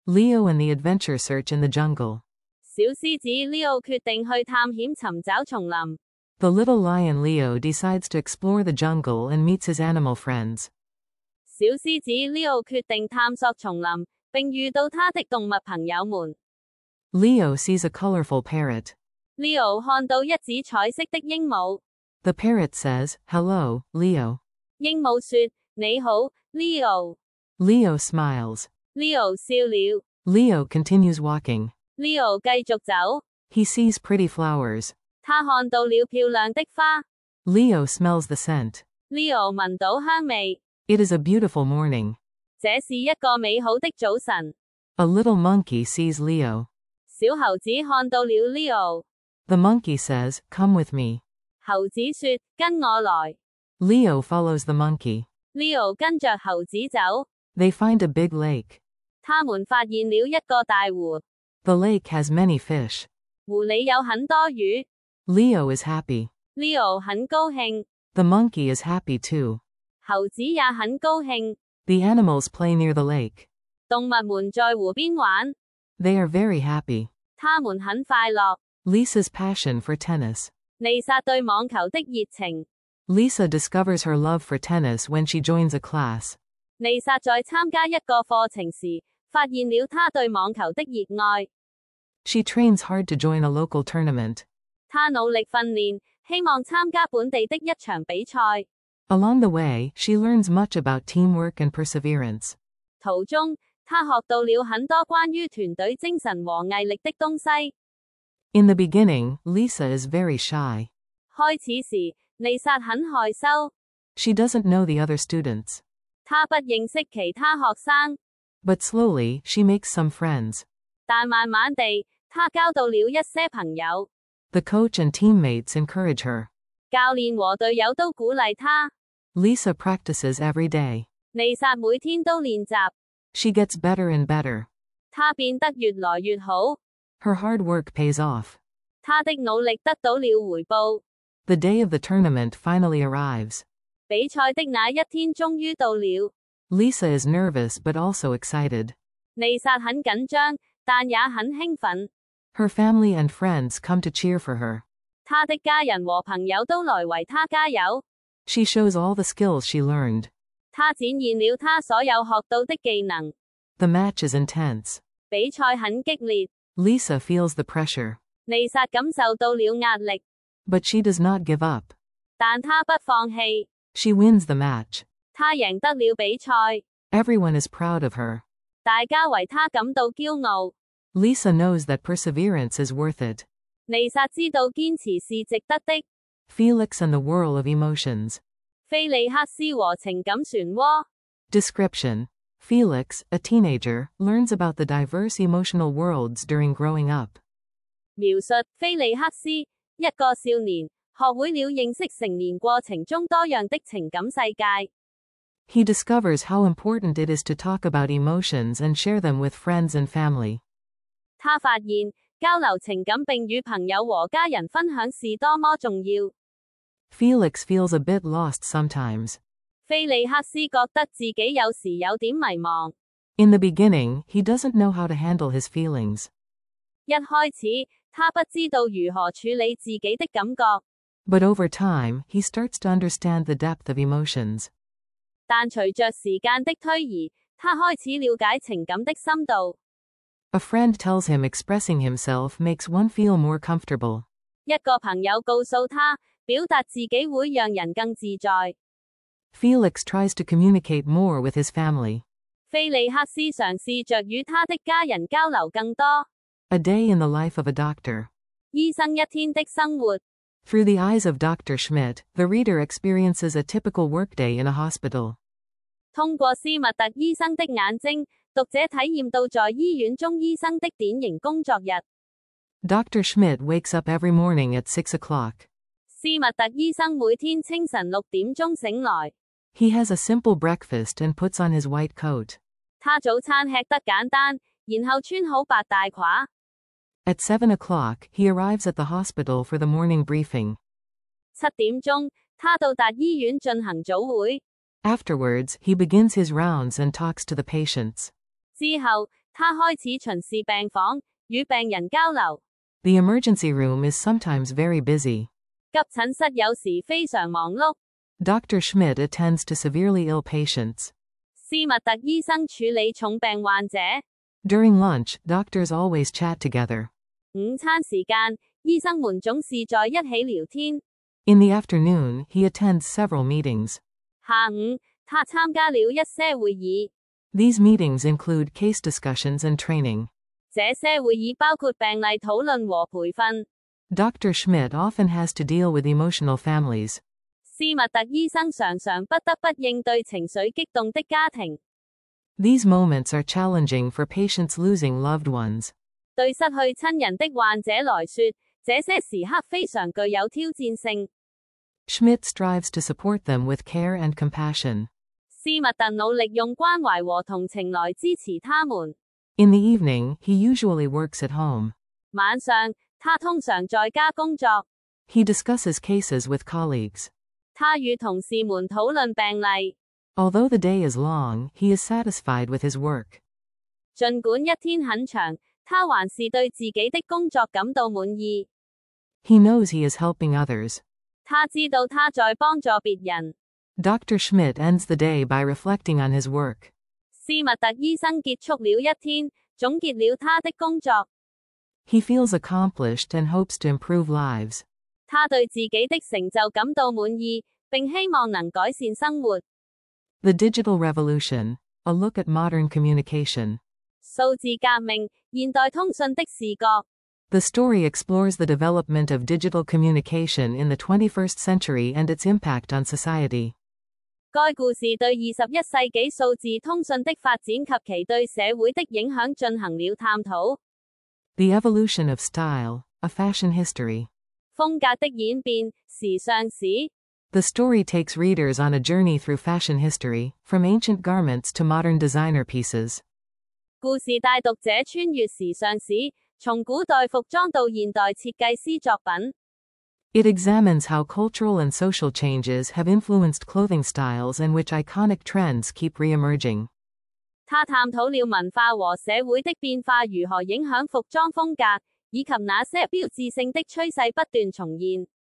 Leo and the adventure search in the jungle. 小獅子 Leo 決定去探險尋找叢林。 The little lion Leo decides to explore the jungle and meets his animal friends. 小獅子 Leo 決定探索叢林，並遇到他的動物朋友們。 Leo sees a colorful parrot. Leo 看到一隻彩色的鸚鵡。 The parrot says, "Hello, Leo." 鸚鵡說：你好 ，Leo。 Leo smiles. Leo 笑了。 Leo continues walking. Leo 繼續走。 He sees pretty flowers. 他看到了漂亮的花。 Leo smells the scent. Leo 聞到香味。 It is a beautiful morning. 這是一個美好的早晨。 A little monkey sees Leo. 小猴子看到了 Leo。 The monkey says, "Come with me." 猴子說：跟我來。 Leo follows the monkey. Leo 跟着猴子走。 They find a big lake. 他們發現了一個大湖。 The lake has many fish. 湖裏有很多魚。 Leo is happy. Leo 很高興。 The monkey is happy too. 猴子也很高興。 The animals play near the lake. 動物們在湖邊玩。 They are very happy. 他們很快樂。 Lisa's passion for tennis. 麗莎對網球的熱情。 Lisa discovers her love for tennis when she joins a class. 麗莎在參加一個課程時，發現了她對網球的熱愛。 She trains hard to join a local tournament. 她努力訓練，希望參加本地的一場比賽。 Along the way, she learns much about teamwork and perseverance. 途中，她學到了很多關於團隊精神和毅力的東西。 In the beginning, Lisa is very shy. 開始時，麗莎很害羞。 She doesn't know the other students. 她不認識其他學生。 But slowly, she makes some friends. 但慢慢地，她交到了一些朋友。 The coach and teammates encourage her. 教練和隊友都鼓勵她。 Lisa practices every day. 麗莎每天都練習。 She gets better and better. 她變得越來越好。 Her hard work pays off. 她的努力得到了回報。 The day of the tournament finally arrives. 比賽的那一天終於到了。 Lisa is nervous but also excited. 麗莎很緊張，但也很興奮。 Her family and friends come to cheer for her. 她的家人和朋友都來為她加油。 She shows all the skills she learned. 她展現了她所有學到的技能。 The match is intense. 比賽很激烈。 Lisa feels the pressure. 麗莎感受到了壓力。 But she does not give up. 但她不放棄。 She wins the match. 她贏得了比賽。 Everyone is proud of her. 大家為她感到驕傲。 Lisa knows that perseverance is worth it. 麗莎知道堅持是值得的。 Felix and the whirl of emotions. 菲利克斯和情感漩渦。 Description. Felix, a teenager, learns about the diverse emotional worlds during growing up. 描述菲利克斯，一個少年，學會了認識成年過程中多樣的情感世界。 He discovers how important it is to talk about emotions and share them with friends and family. 他發現，交流情感並與朋友和家人分享是多麼重要。 Felix feels a bit lost sometimes. 菲利克斯覺得自己有時有點迷茫。 In the beginning, he doesn't know how to handle his feelings. 一開始，他不知道如何處理自己的感覺。 But over time, he starts to understand the depth of emotions. 但隨着時間的推移，他開始了解情感的深度。 A friend tells him expressing himself makes one feel more comfortable. 一個朋友告訴他，表達自己會讓人更自在。 Felix tries to communicate more with his family. 菲利克斯嘗試着與他的家人交流更多。 A day in the life of a doctor. 醫生一天的生活。 Through the eyes of Dr. Schmidt, the reader experiences a typical workday in a hospital. 通過斯密特醫生的眼睛，讀者體驗到在醫院中醫生的典型工作日。 Dr. Schmidt wakes up every morning at 6 o'clock. 斯密特醫生每天清晨6點鐘醒來。 He has a simple breakfast and puts on his white coat. 他早餐吃得簡單，然後穿好白大褂。 At 7 o'clock, he arrives at the hospital for the morning briefing. 7點鐘，他到達醫院進行早會。 Afterwards, he begins his rounds and talks to the patients. 之後， 他開始巡視病房，與病人交流。 The emergency room is sometimes very busy. 急診室有時非常忙碌。 Dr. Schmidt attends to severely ill patients. 斯密特醫生處理重病患者。 During lunch, doctors always chat together. 午餐時間，醫生們總是在一起聊天。 In the afternoon, he attends several meetings. 下午，他參加了一些會議。 These meetings include case discussions and training. 這些會議包括病例討論和培訓。 Dr. Schmidt often has to deal with emotional families. 斯密特醫生常常不得不應對情緒激動的家庭。 These moments are challenging for patients losing loved ones. 對失去親人的患者來說，這些時刻非常具有挑戰性。 Schmidt strives to support them with care and compassion. 斯密特努力用關懷和同情來支持他們。 In the evening, he usually works at home. 晚上，他通常在家工作。 He discusses cases with colleagues. 他與同事們討論病例。 Although the day is long, he is satisfied with his work. 儘管一天很長，他還是對自己的工作感到滿意。 He knows he is helping others. 他知道他在幫助別人。 Dr. Schmidt ends the day by reflecting on his work. 斯密特醫生結束了一天，總結了他的工作。 He feels accomplished and hopes to improve lives. 他對自己的成就感到滿意，並希望能改善生活。 The Digital Revolution, a look at modern communication. 數字革命，現代通訊的視覺。 The story explores the development of digital communication in the 21st century and its impact on society. 該故事對21世紀數字通訊的發展及其對社會的影響進行了探討。 The Evolution of Style, a Fashion History. 風格的演變，時尚史。 The story takes readers on a journey through fashion history, from ancient garments to modern designer pieces. 故事帶讀者穿越時尚史，從古代服裝到現代設計師作品。 It examines how cultural and social changes have influenced clothing styles and which iconic trends keep re-emerging. 他探討了文化和社會的變化如何影響服裝風格，以及那些標誌性的趨勢不斷重現。